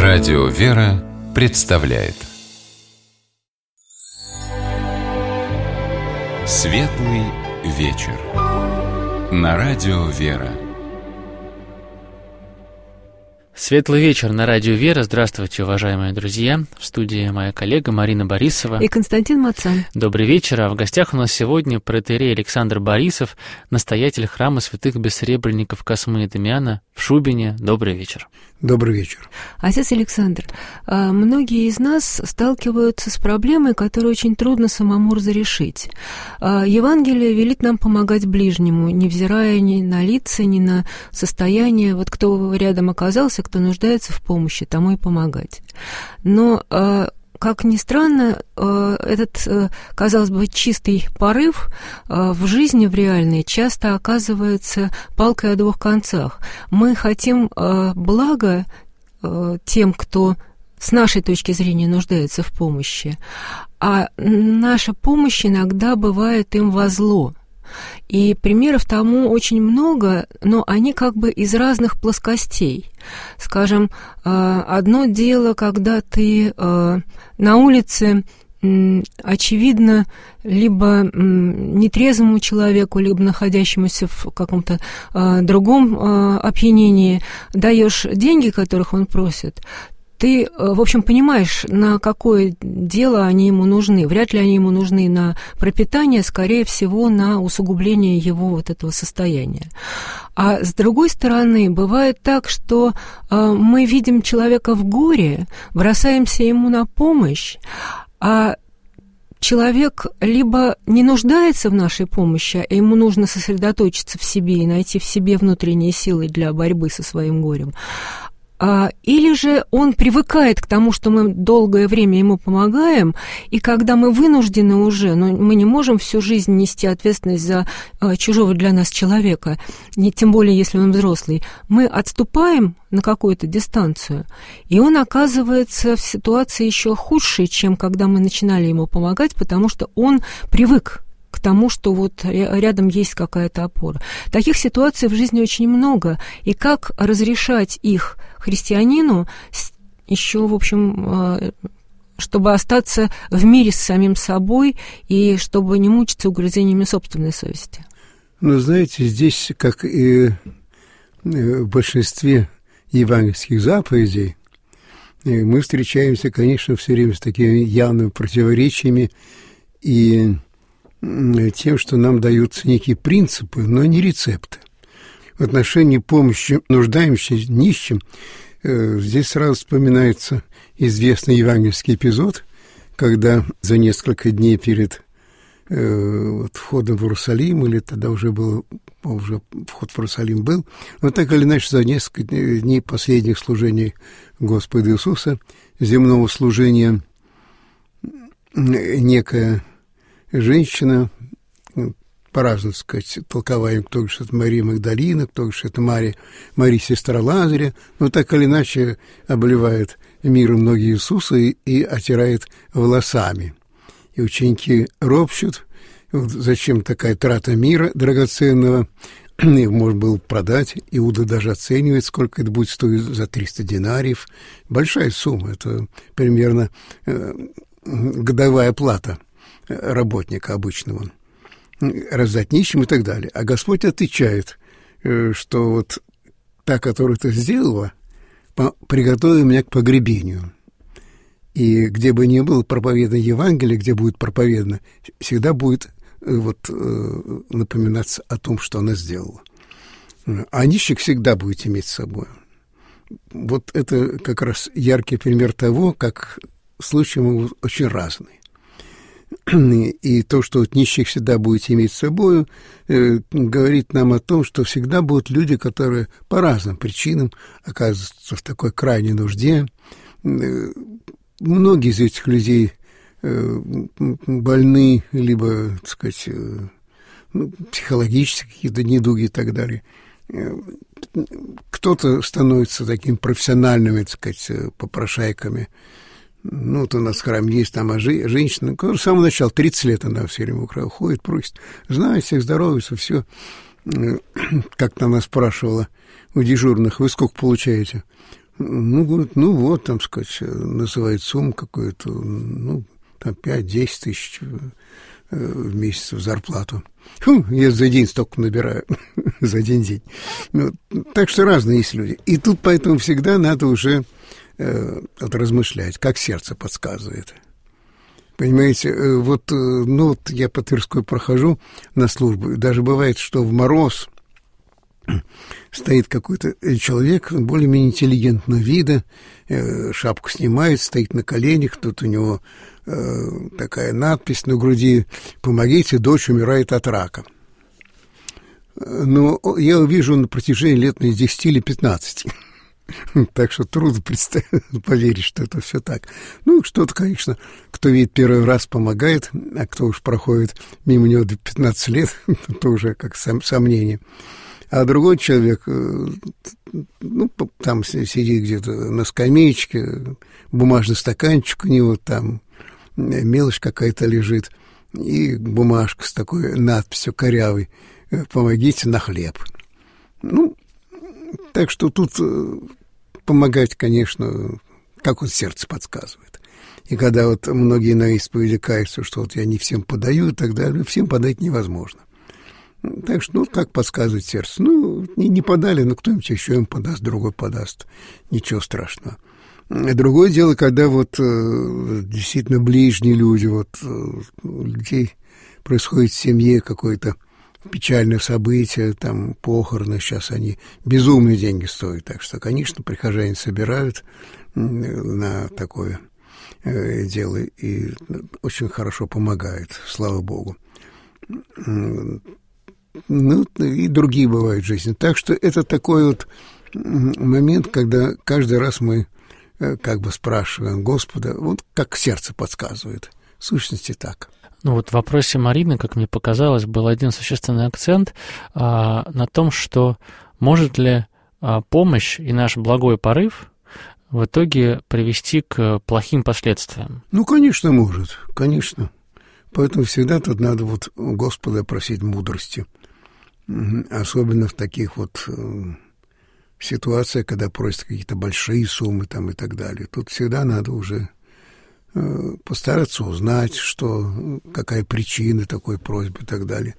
Радио «Вера» представляет Светлый вечер на Радио «Вера». Светлый вечер на Радио «Вера». Здравствуйте, уважаемые друзья. В студии моя коллега Марина Борисова и Константин Мацан. Добрый вечер. А в гостях у нас сегодня протоиерей Александр Борисов, настоятель храма святых бессребренников Космы и Дамиана в Шубине. Добрый вечер. Добрый вечер. Отец Александр, многие из нас сталкиваются с проблемой, которую очень трудно самому разрешить. Евангелие велит нам помогать ближнему, невзирая ни на лица, ни на состояние. Вот кто рядом оказался, кто нуждается в помощи, тому и помогать. Но, как ни странно, этот, казалось бы, чистый порыв в жизни, в реальной, часто оказывается палкой о двух концах. Мы хотим блага тем, кто с нашей точки зрения нуждается в помощи, а наша помощь иногда бывает им во зло. И примеров тому очень много, но они как бы из разных плоскостей. Скажем, одно дело, когда ты на улице, очевидно, либо нетрезвому человеку, либо находящемуся в каком-то другом опьянении даешь деньги, которых он просит. Ты, в общем, понимаешь, на какое дело они ему нужны. Вряд ли они ему нужны на пропитание, скорее всего, на усугубление его вот этого состояния. А с другой стороны, бывает так, что мы видим человека в горе, бросаемся ему на помощь, а человек либо не нуждается в нашей помощи, а ему нужно сосредоточиться в себе и найти в себе внутренние силы для борьбы со своим горем, или же он привыкает к тому, что мы долгое время ему помогаем, и когда мы вынуждены уже, но мы не можем всю жизнь нести ответственность за чужого для нас человека, тем более если он взрослый, мы отступаем на какую-то дистанцию, и он оказывается в ситуации еще худшей, чем когда мы начинали ему помогать, потому что он привык к тому, что вот рядом есть какая-то опора. Таких ситуаций в жизни очень много, и как разрешать их христианину еще, в общем, чтобы остаться в мире с самим собой и чтобы не мучиться угрызениями собственной совести? Ну, знаете, здесь, как и в большинстве евангельских заповедей, мы встречаемся, конечно, все время с такими явными противоречиями и тем, что нам даются некие принципы, но не рецепты. В отношении помощи нуждающимся, нищим, здесь сразу вспоминается известный евангельский эпизод, когда за несколько дней перед входом в Иерусалим, или тогда уже вход в Иерусалим был, но так или иначе за несколько дней последних служений Господа Иисуса, земного служения, некая женщина, по-разному сказать, толковаем, кто говорит, что это Мария Магдалина, кто говорит, что это Мария, сестра Лазаря, но так или иначе обливает миром ноги Иисуса и отирает волосами. И ученики ропщут, вот зачем такая трата мира драгоценного, их можно было продать, Иуда даже оценивает, сколько это будет стоить за 300 динариев. Большая сумма, это примерно годовая плата работника обычного, раздать нищим и так далее. А Господь отвечает, что вот та, которую ты сделала, приготовила меня к погребению. И где бы ни было проповедано Евангелие, где будет проповедано, всегда будет напоминаться о том, что она сделала. А нищих всегда будет иметь с собой. Вот это как раз яркий пример того, как случаи могут очень разные. И то, что вот нищих всегда будете иметь с собой, говорит нам о том, что всегда будут люди, которые по разным причинам оказываются в такой крайней нужде. Многие из этих людей больны, либо, так сказать, психологические какие-то недуги и так далее. Кто-то становится такими профессиональными, так сказать, попрошайками. Ну, вот у нас в храме есть там женщина, которая с самого начала, 30 лет она все время уходит, просит, знает всех, здоровается, все. Как-то она спрашивала у дежурных, вы сколько получаете? Ну, говорит, ну вот, там, сказать, называет сумму какую-то, ну, там 5-10 тысяч в месяц в зарплату. Фу, я за день столько набираю, за один день. Ну, так что разные есть люди. И тут поэтому всегда надо уже размышлять, как сердце подсказывает. Понимаете, вот, ну, вот я по Тверской прохожу на службу, даже бывает, что в мороз стоит какой-то человек более-менее интеллигентного вида, шапку снимает, стоит на коленях, тут у него такая надпись на груди: «Помогите, дочь умирает от рака». Но я увижу на протяжении лет 10 или 15. Так что трудно поверить, что это все так. Ну, что-то, конечно, кто видит первый раз, помогает, а кто уж проходит мимо него 15 лет, то уже как сомнение. А другой человек, ну, там сидит где-то на скамеечке, бумажный стаканчик у него, там мелочь какая-то лежит, и бумажка с такой надписью корявой: «Помогите на хлеб». Ну, так что тут помогать, конечно, как вот сердце подсказывает. И когда вот многие на исповеди каются, что вот я не всем подаю и так далее, всем подать невозможно. Так что, ну, как подсказывает сердце? Ну, не подали, но кто-нибудь еще им подаст, другой подаст. Ничего страшного. Другое дело, когда вот действительно ближние люди, вот у людей происходит в семье какое-то печальное событие, там похороны, сейчас они безумные деньги стоят. Так что, конечно, прихожане собирают на такое дело и очень хорошо помогают, слава Богу. Ну, и другие бывают в жизни. Так что это такой вот момент, когда каждый раз мы как бы спрашиваем Господа, вот как сердце подсказывает. В сущности, так. Ну вот в вопросе Марины, как мне показалось, был один существенный акцент на том, что может ли помощь и наш благой порыв в итоге привести к плохим последствиям. Ну, конечно, может, конечно. Поэтому всегда тут надо вот у Господа просить мудрости. Особенно в таких вот ситуациях, когда просят какие-то большие суммы там и так далее. Тут всегда надо уже постараться узнать, что, какая причина такой просьбы и так далее.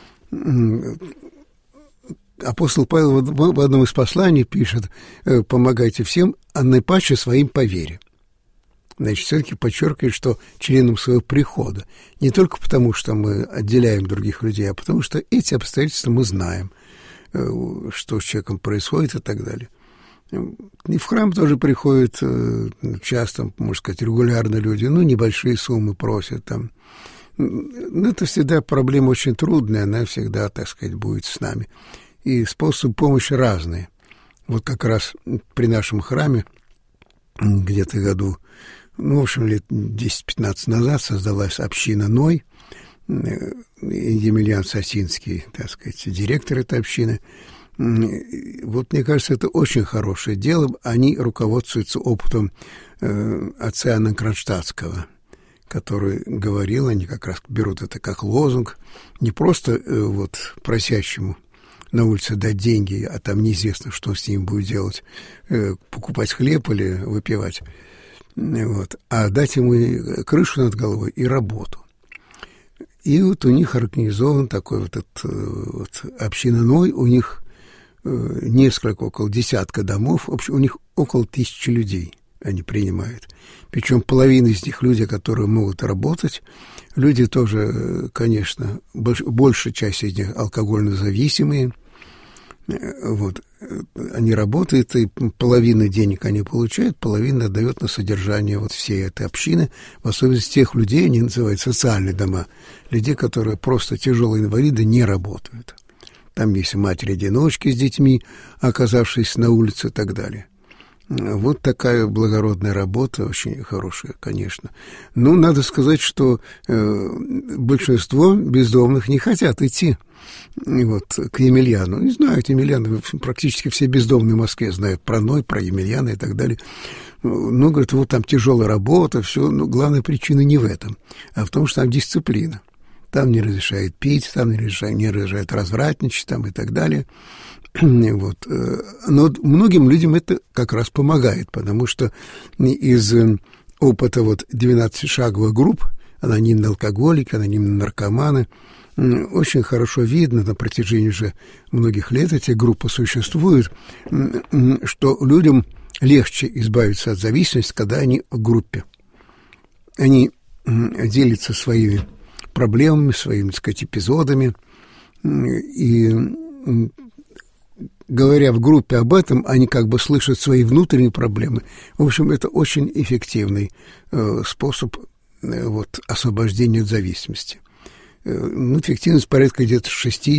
Апостол Павел в одном из посланий пишет: «Помогайте всем, а наипаче своим по вере». Значит, все-таки подчеркивает, что членом своего прихода. Не только потому, что мы отделяем других людей, а потому что эти обстоятельства мы знаем, что с человеком происходит и так далее. И в храм тоже приходят часто, можно сказать, регулярно люди, ну, небольшие суммы просят там. Но это всегда проблема очень трудная, она всегда, так сказать, будет с нами. И способы помощи разные. Вот как раз при нашем храме где-то году, ну, в общем, лет 10-15 назад создалась община Ной. Емельян Сосинский, так сказать, директор этой общины. Вот, мне кажется, это очень хорошее дело. Они руководствуются опытом отца Иоанна Кронштадтского, который говорил, они как раз берут это как лозунг, не просто вот просящему на улице дать деньги, а там неизвестно, что с ним будет делать, покупать хлеб или выпивать, вот, а дать ему крышу над головой и работу. И вот у них организован такой вот этот вот община Ной, у них несколько, около десятка домов, в общем, у них около 1000 людей они принимают. Причем половина из них люди, которые могут работать. Люди тоже, конечно, большая часть из них алкогольно зависимые. Вот. Они работают, и половину денег они получают, половину отдают на содержание вот всей этой общины. В особенности тех людей, они называют социальные дома, людей, которые просто тяжелые инвалиды, не работают. Там есть матери-одиночки с детьми, оказавшиеся на улице и так далее. Вот такая благородная работа, очень хорошая, конечно. Но надо сказать, что большинство бездомных не хотят идти вот, к Емельяну. Не знают Емельяна, практически все бездомные в Москве знают про Ной, про Емельяна и так далее. Ну, говорят, вот там тяжелая работа, все. Но главная причина не в этом, а в том, что там дисциплина. Там не разрешают пить, там не разрешают развратничать там, и так далее. Вот. Но многим людям это как раз помогает, потому что из опыта 12-шаговых групп, анонимные алкоголики, анонимные наркоманы, очень хорошо видно на протяжении уже многих лет, эти группы существуют, что людям легче избавиться от зависимости, когда они в группе. Они делятся своими проблемами, своими, так сказать, эпизодами, и говоря в группе об этом, они как бы слышат свои внутренние проблемы. В общем, это очень эффективный способ освобождения от зависимости. Эффективность порядка где-то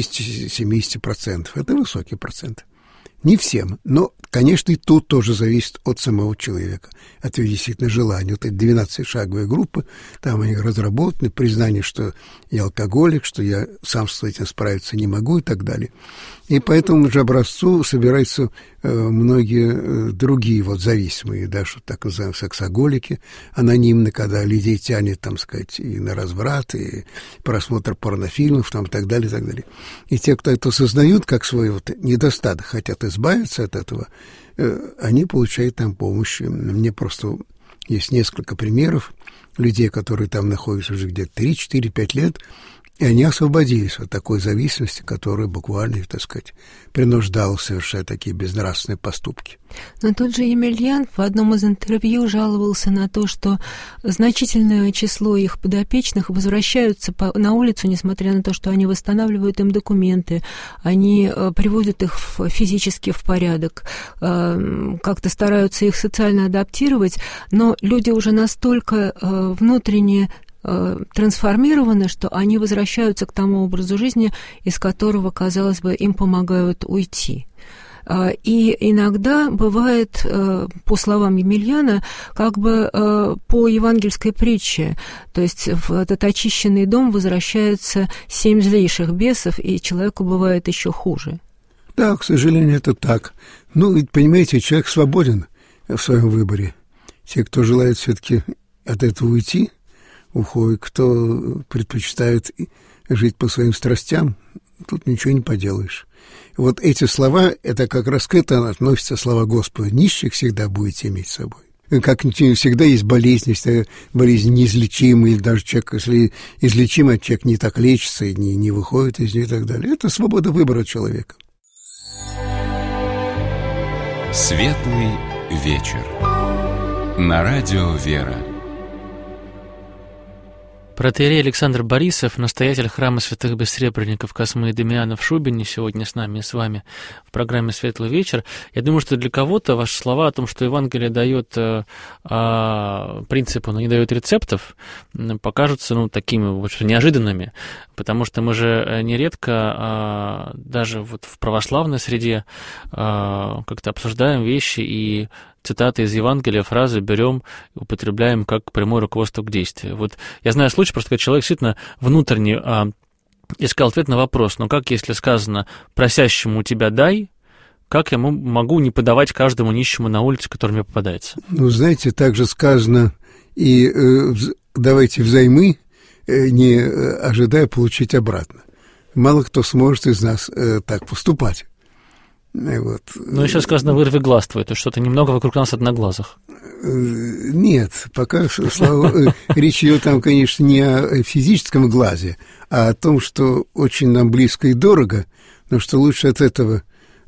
60-70%. Это высокий процент. Не всем, но, конечно, и тут тоже зависит от самого человека, от его действительно желания. Вот эти 12-шаговые группы, там они разработаны, признание, что я алкоголик, что я сам с этим справиться не могу и так далее. И по этому же образцу собираются многие другие зависимые, да, что так называемые сексоголики, анонимно, когда людей тянет, там сказать, и на разврат, и просмотр порнофильмов, там, и так далее, и так далее. И те, кто это осознают как свой недостаток, хотят избавиться от этого, они получают там помощь. Мне просто есть несколько примеров людей, которые там находятся уже где-то 3, 4, 5 лет, и они освободились от такой зависимости, которая буквально, так сказать, принуждала совершать такие безнравственные поступки. Но тот же Емельян в одном из интервью жаловался на то, что значительное число их подопечных возвращаются на улицу, несмотря на то, что они восстанавливают им документы, они приводят их физически в порядок, как-то стараются их социально адаптировать, но люди уже настолько внутренне трансформированы, что они возвращаются к тому образу жизни, из которого, казалось бы, им помогают уйти. И иногда бывает, по словам Емельяна, как бы по евангельской притче, то есть в этот очищенный дом возвращаются 7 злейших бесов, и человеку бывает еще хуже. Да, к сожалению, это так. Ведь, понимаете, человек свободен в своем выборе. Те, кто желает все-таки от этого уйти, уходит, кто предпочитает жить по своим страстям, тут ничего не поделаешь. Вот эти слова, это как раз к этому относятся слова Господа. Нищих всегда будете иметь с собой. Как всегда есть болезнь, если болезнь неизлечимая, или даже человек, если излечимый, человек не так лечится и не выходит из нее и так далее. Это свобода выбора человека. Светлый вечер. На радио «Вера». Протоиерей Александр Борисов, настоятель храма святых бессребренников Космы и Дамиана в Шубине, сегодня с нами и с вами в программе «Светлый вечер». Я думаю, что для кого-то ваши слова о том, что Евангелие дает принципы, но не дает рецептов, покажутся такими неожиданными, потому что мы же нередко даже в православной среде как-то обсуждаем вещи и цитаты из Евангелия, фразы берем, употребляем как прямое руководство к действию. Я знаю случай, просто когда человек действительно внутренне искал ответ на вопрос, но как, если сказано «просящему тебя дай», как я могу не подавать каждому нищему на улице, который мне попадается? Знаете, также сказано и давайте взаймы, не ожидая получить обратно. Мало кто сможет из нас так поступать. Но еще сказано «вырви глаз твой», то есть что-то немного вокруг нас одноглазых. Нет, пока речь идет там, конечно, не о физическом глазе, а о том, что очень нам близко и дорого, но что лучше от этого,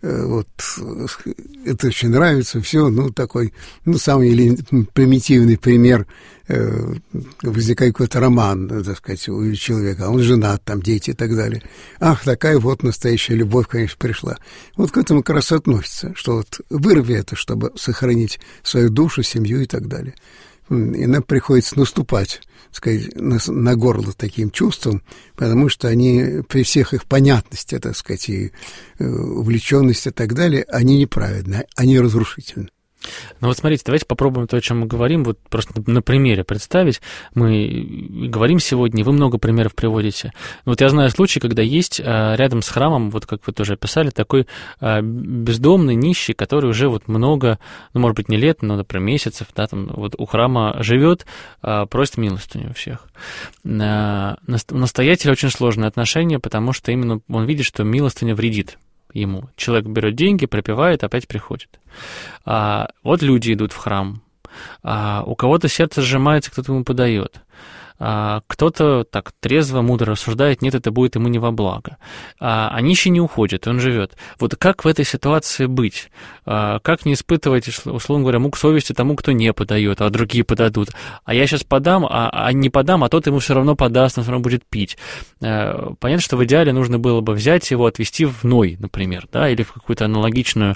это очень нравится, все, такой, самый примитивный пример, возникает какой-то роман, так сказать, у человека, а он женат, там дети и так далее. Ах, такая настоящая любовь, конечно, пришла. К этому как раз относится, что вырви это, чтобы сохранить свою душу, семью и так далее. И нам приходится наступать, так сказать, на горло таким чувством, потому что они при всех их понятности, так сказать, и увлеченности и так далее, они неправедны, они разрушительны. Смотрите, давайте попробуем то, о чем мы говорим, просто на примере представить. Мы говорим сегодня, вы много примеров приводите. Я знаю случай, когда есть рядом с храмом, как вы тоже описали, такой бездомный, нищий, который уже много, может быть, не лет, но, например, месяцев, да, там у храма живет, просит милостыню у всех. Настоятелю очень сложные отношения, потому что именно он видит, что милостыня вредит ему. Человек берет деньги, пропивает, опять приходит. Вот люди идут в храм. У кого-то сердце сжимается, кто-то ему подает. Кто-то так трезво, мудро рассуждает, нет, это будет ему не во благо. А нищий не уходит, он живет. Вот как в этой ситуации быть? Как не испытывать, условно говоря, мук совести тому, кто не подает, а другие подадут? А я сейчас подам, а не подам, а тот ему все равно подаст, он все равно будет пить. Понятно, что в идеале нужно было бы взять его, отвезти в Ной, например, да, или в какую-то аналогичный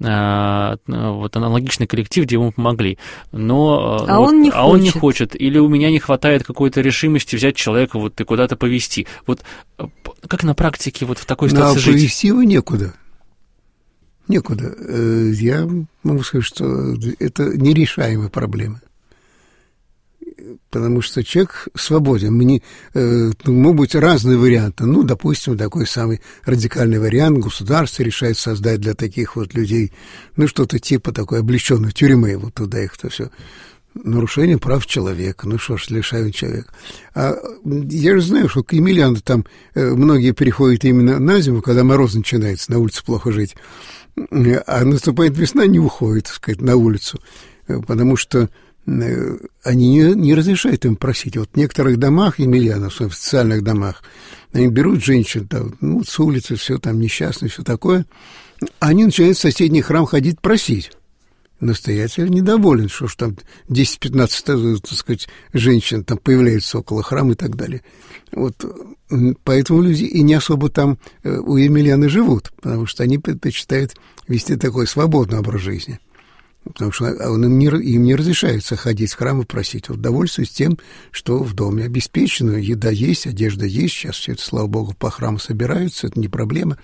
коллектив, где ему помогли. Но он не хочет. Или у меня не хватает какой-то решимости взять человека вот и куда-то повезти. Вот как на практике вот в такой ситуации жить? Повезти его некуда. Некуда. Я могу сказать, что это нерешаемая проблема. Потому что человек свободен. Могут быть разные варианты. Допустим, такой самый радикальный вариант. Государство решает создать для таких вот людей, что-то типа такой облегченной тюрьмы. Вот туда их-то все. Нарушение прав человека. Что ж, лишают человека. Я же знаю, что к Емельяну там многие переходят именно на зиму, когда мороз начинается, на улице плохо жить. А наступает весна, не уходят, так сказать, на улицу. Потому что они не разрешают им просить. Вот в некоторых домах Емельянов, в социальных домах, они берут женщин там, с улицы, все там несчастные, все такое. Они начинают в соседний храм ходить просить. Настоятель недоволен, что ж там 10-15, так сказать, женщин там появляются около храма и так далее. Вот поэтому люди и не особо там у Емельяна живут, потому что они предпочитают вести такой свободный образ жизни. Потому что им не разрешается ходить в храм и просить. Вот довольствуюсь тем, что в доме обеспечено, еда есть, одежда есть, сейчас все это, слава богу, по храму собираются, это не проблема.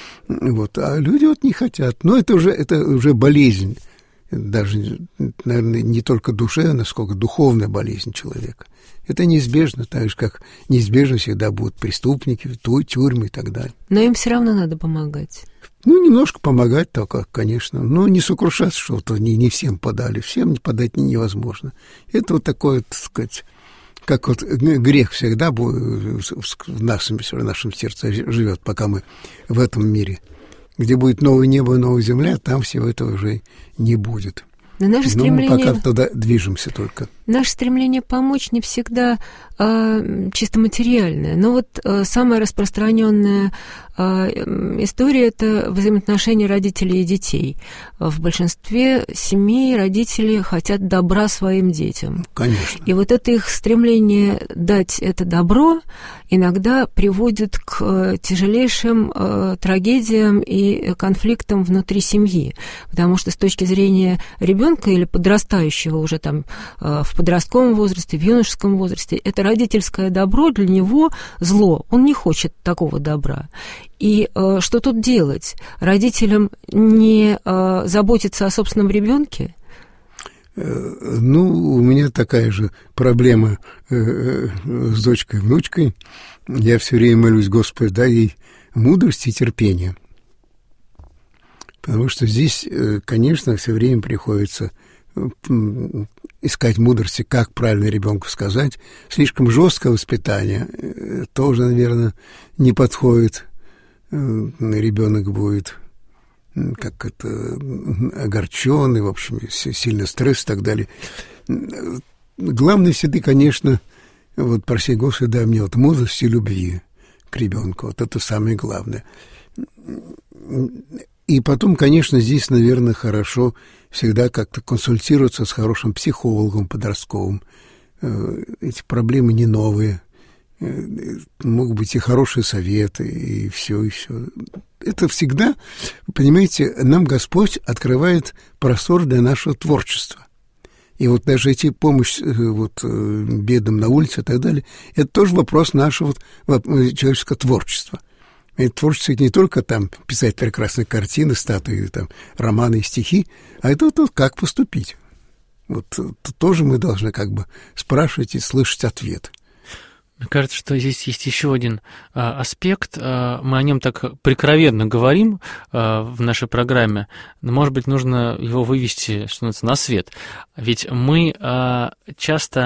А люди не хотят. Но это уже болезнь. Даже, наверное, не только душе, насколько духовная болезнь человека. Это неизбежно, так же, как неизбежно всегда будут преступники, тюрьмы и так далее. Но им все равно надо помогать. Немножко помогать только, конечно, но не сокрушаться, что не всем подали. Всем не подать невозможно. Это такое, так сказать, как грех всегда в нашем сердце живет, пока мы в этом мире. Где будет новое небо и новая земля, там всего этого уже не будет. Но наше стремление... мы пока туда движемся только. Наше стремление помочь не всегда чисто материальное. Но самая распространенная история – это взаимоотношения родителей и детей. В большинстве семей родители хотят добра своим детям. Конечно. И это их стремление дать это добро иногда приводит к тяжелейшим трагедиям и конфликтам внутри семьи. Потому что с точки зрения ребенка или подрастающего уже там в подростковом возрасте, в юношеском возрасте, это родительское добро для него зло. Он не хочет такого добра. И что тут делать? Родителям не заботиться о собственном ребенке? У меня такая же проблема с дочкой и внучкой. Я все время молюсь, Господи, дай ей мудрости и терпения. Потому что здесь, конечно, все время приходится искать мудрости, как правильно ребенку сказать. Слишком жесткое воспитание тоже, наверное, не подходит. Ребенок будет огорченный, в общем, сильный стресс и так далее. Главное всегда, конечно, проси Господи, дай мне мудрости и любви к ребенку. Это самое главное. И потом, конечно, здесь, наверное, хорошо всегда как-то консультироваться с хорошим психологом подростковым. Эти проблемы не новые. Могут быть и хорошие советы, и все, и все. Это всегда, понимаете, нам Господь открывает простор для нашего творчества. И даже эти помощь бедным на улице и так далее, это тоже вопрос нашего человеческого творчества. И творчество не только писать прекрасные картины, статуи, романы и стихи, а это как поступить. Тоже мы должны спрашивать и слышать ответ. Мне кажется, что здесь есть еще один аспект. Мы о нем так прикровенно говорим в нашей программе, но, может быть, нужно его вывести, что называется, на свет. Ведь мы часто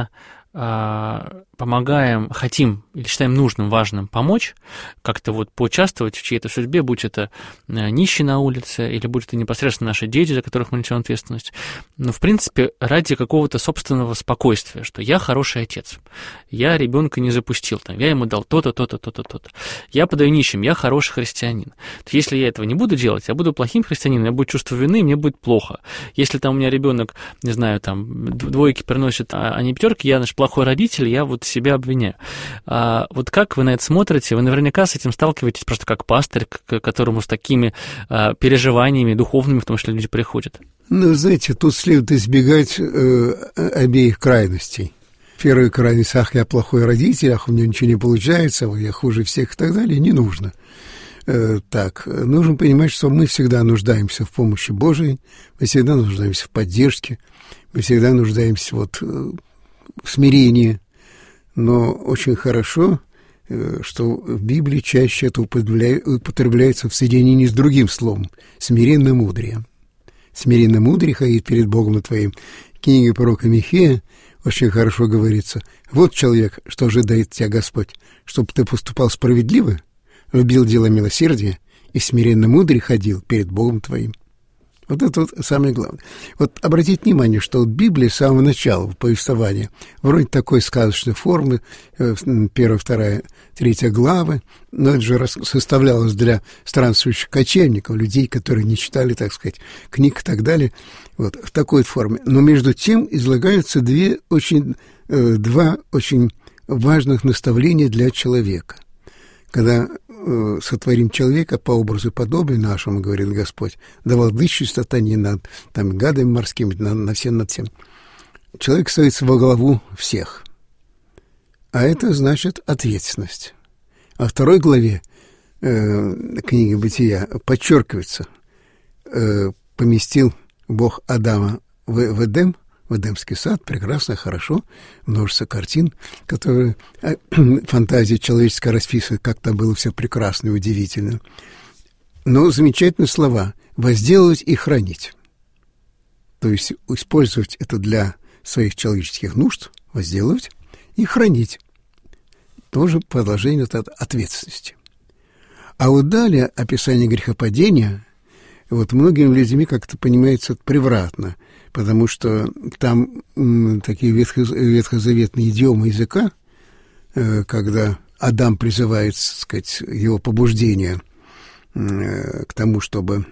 помогаем, хотим или считаем нужным, важным помочь, как-то вот поучаствовать в чьей-то судьбе, будь это нищий на улице, или будь это непосредственно наши дети, за которых мы несем ответственность, но, в принципе, ради какого-то собственного спокойствия, что я хороший отец, я ребенка не запустил, там, я ему дал то-то, то-то, то-то, то-то, я подаю нищим, я хороший христианин. То если я этого не буду делать, я буду плохим христианином, я буду чувство вины, мне будет плохо. Если там у меня ребенок, не знаю, там, двойки приносит, а не пятерки, я, значит, плохой родитель, я вот себя обвиняю. Вот как вы на это смотрите? Вы наверняка с этим сталкиваетесь просто как пастырь, к которому с такими переживаниями духовными, в том числе, люди приходят. Ну, знаете, тут следует избегать обеих крайностей. Первая крайность: ах, я плохой родитель, ах, у меня ничего не получается, я хуже всех и так далее, не нужно. Так, нужно понимать, что мы всегда нуждаемся в помощи Божией, мы всегда нуждаемся в поддержке, мы всегда нуждаемся вот в смирении. Но очень хорошо, что в Библии чаще это употребляется в соединении с другим словом – смиренно-мудрее. Смиренно-мудрее ходить перед Богом твоим. В книге пророка Михея очень хорошо говорится: вот человек, что ожидает тебя Господь, чтобы ты поступал справедливо, любил дело милосердия и смиренно-мудрее ходил перед Богом твоим. Вот это вот самое главное. Вот обратите внимание, что вот Библия с самого начала повествования, вроде такой сказочной формы, 1, 2, 3 главы, но это же составлялось для странствующих кочевников, людей, которые не читали, так сказать, книг и так далее, вот в такой форме. Но между тем излагаются два очень важных наставления для человека. Когда сотворим человека по образу и подобию нашему, говорит Господь, да владычествует сатане над там, гадами морскими, над всем. Человек ставится во главу всех. А это значит ответственность. А в 2 главе книги Бытия подчеркивается: поместил Бог Адама в Эдем, в Эдемский сад, прекрасно, хорошо, множество картин, которые фантазия человеческая расписывает, как там было все прекрасно и удивительно. Но замечательные слова: возделывать и хранить. То есть использовать это для своих человеческих нужд, возделывать и хранить. Тоже продолжение ответственности. А вот далее описание грехопадения, вот многими людьми как-то понимается превратно, потому что там такие ветхозаветные идиомы языка, когда Адам призывает, так сказать, его побуждение к тому, чтобы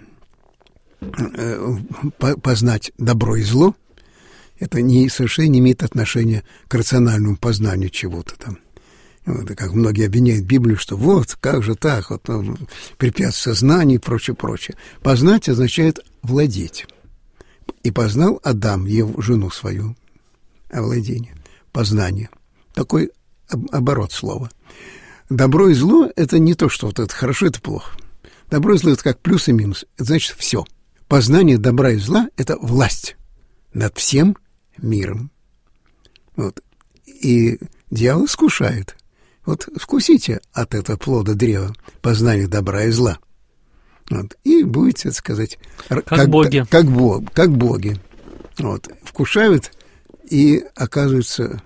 познать добро и зло, это совершенно не имеет отношения к рациональному познанию чего-то там. Вот, как многие обвиняют Библию, что вот, как же так, вот, препятствие знанию и прочее. Познать означает владеть. И познал Адам его жену свою. Овладение, познание. Такой оборот слова. Добро и зло – это не то, что вот это хорошо, это плохо. Добро и зло – это как плюс и минус. Это значит все. Познание добра и зла – это власть над всем миром. Вот. И дьявол искушает. Вот вкусите от этого плода древа познания добра и зла. Вот. И будете, так сказать, как боги. Как боги. Вот. Вкушают, и оказывается,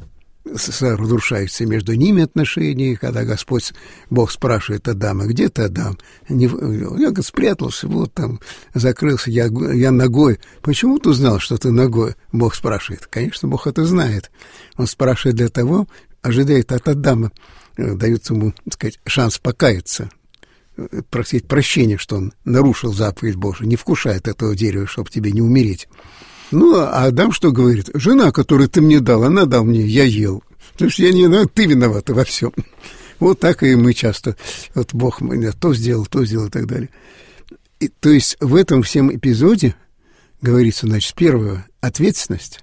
разрушаются между ними отношения. Когда Господь, Бог спрашивает Адама: где ты, Адам? Я, говорит, спрятался, вот там, закрылся, я нагой. Почему ты узнал, что ты нагой? Бог спрашивает. Конечно, Бог это знает. Он спрашивает для того, ожидает от Адама, дает ему, так сказать, шанс покаяться, просить прощения, что он нарушил заповедь Божию, не вкушает этого дерева, чтобы тебе не умереть. Ну, а Адам что говорит? Жена, которую ты мне дал, она дала мне, я ел. Потому что я не знаю, ты виновата во всем. Вот так и мы часто. Вот Бог мне то сделал и так далее. И, то есть в этом всем эпизоде говорится, значит, первое — ответственность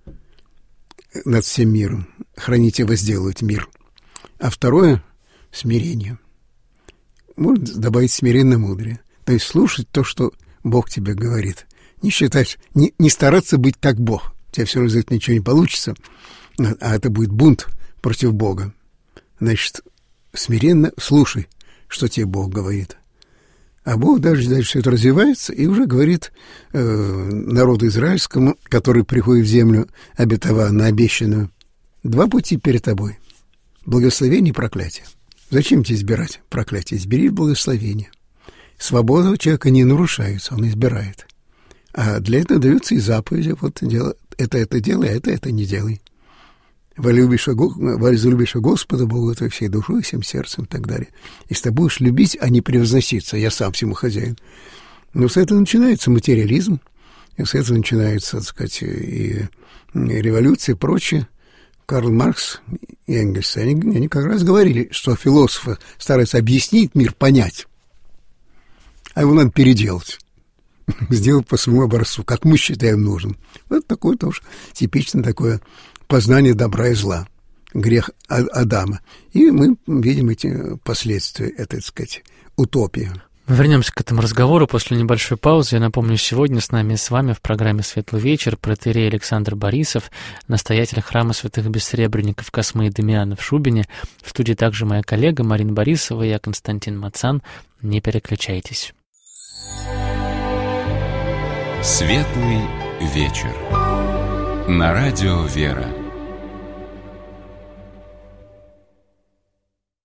над всем миром, хранить и возделывать мир. А второе — смирение. Можно добавить смиренно-мудрее. То есть слушать то, что Бог тебе говорит. Не считать, не стараться быть как Бог. У тебя все равно из этого ничего не получится, а это будет бунт против Бога. Значит, смиренно слушай, что тебе Бог говорит. А Бог дальше все это развивается и уже говорит народу израильскому, который приходит в землю обетованную, обещанную, Два пути перед тобой. Благословение и проклятие. Зачем тебе избирать проклятие? Избери благословение. Свобода у человека не нарушается, он избирает. А для этого даются и заповеди. Вот это делай, а это не делай. Возлюбишь Господа Бога твоей всей душой, всем сердцем и так далее. Если ты будешь любить, а не превозноситься, я сам всему хозяин. Но с этого начинается материализм, и с этого начинается, так сказать, и революция и прочее. Карл Маркс и Энгельс, они как раз говорили, что философы стараются объяснить мир, понять, а его надо переделать, сделать по своему образцу, как мы считаем нужным. Вот такое тоже типичное такое познание добра и зла, грех Адама. И мы видим эти последствия этой, так сказать, утопии. Мы вернемся к этому разговору после небольшой паузы. Я напомню, сегодня с нами и с вами в программе «Светлый вечер» протоиерей Александр Борисов, настоятель храма святых бессребренников Космы и Дамиана в Шубине. В студии также моя коллега Марина Борисова и я, Константин Мацан. Не переключайтесь. «Светлый вечер» на радио «Вера».